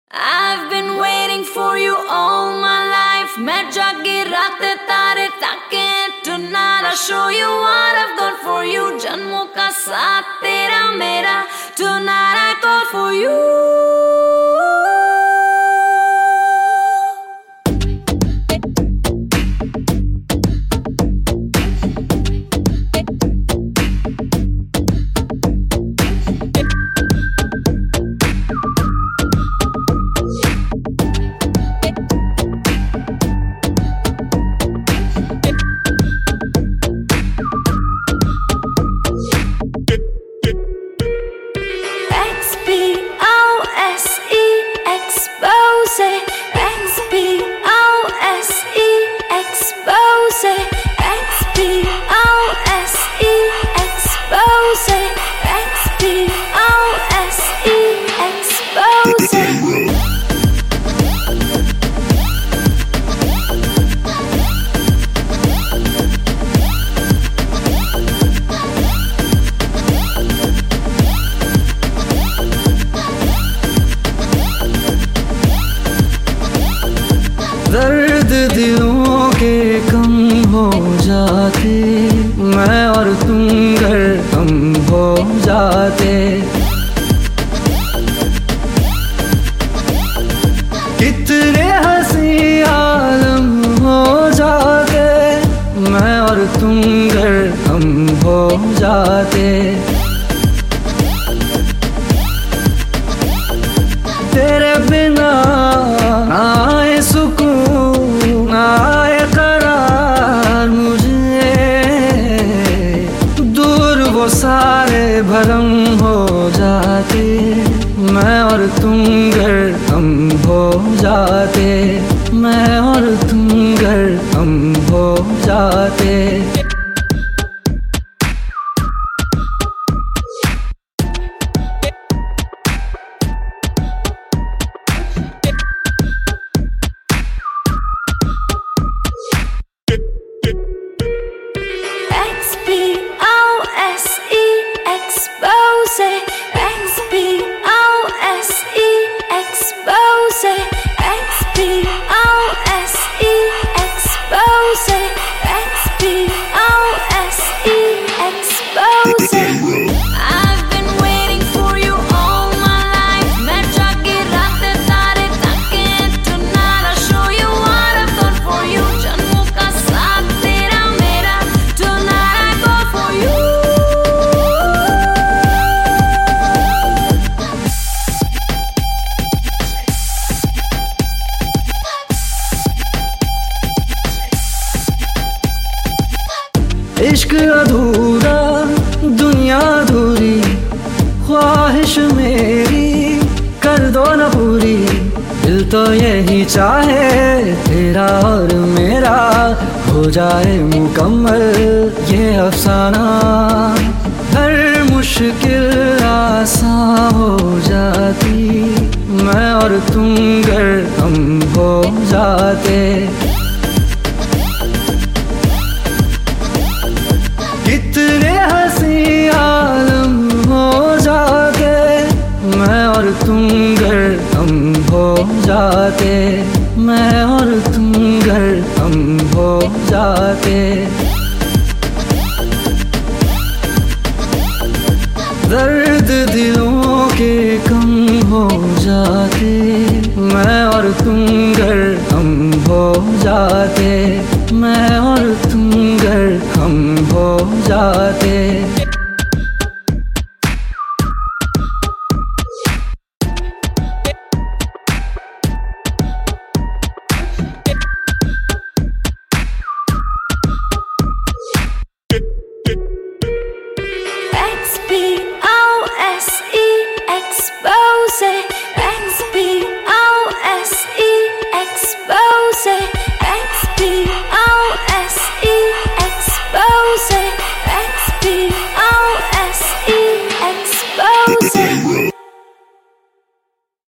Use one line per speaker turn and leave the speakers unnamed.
I've been waiting for you all my life. मैं जागी रात तारे ताके. Tonight I'll show you what I've got for you. जन्मों का साथ तेरा मेरा. Tonight I call for you.
दर्द दिलों के कम हो जाते, मैं और तुम घर हम हो जाते। कितने हंसी आलम हो जाते, मैं और तुम घर हम हो जाते। तेरे बिना आए सुकून आए करार मुझे, दूर वो सारे भरम हो जाते, मैं और तुम घर हम हो जाते। मैं और तुम घर हम हो जाते। इश्क अधूरा दुनिया अधूरी, ख्वाहिश मेरी कर दो न पूरी। दिल तो यही चाहे तेरा और मेरा हो जाए मुकम्मल ये अफसाना। हर मुश्किल आसान हो जाती, मैं और तुम घर हम हो जाते। कितने हंसी आलम हो जाते, मैं और तुम घर हम हो जाते। मैं और तुम घर हम हो जाते। दर्द दिलों के कम हो जाते, मैं और तुम घर हम हो जाते। मैं और तुम घर हम हो जाते।
Expose, expose, expose.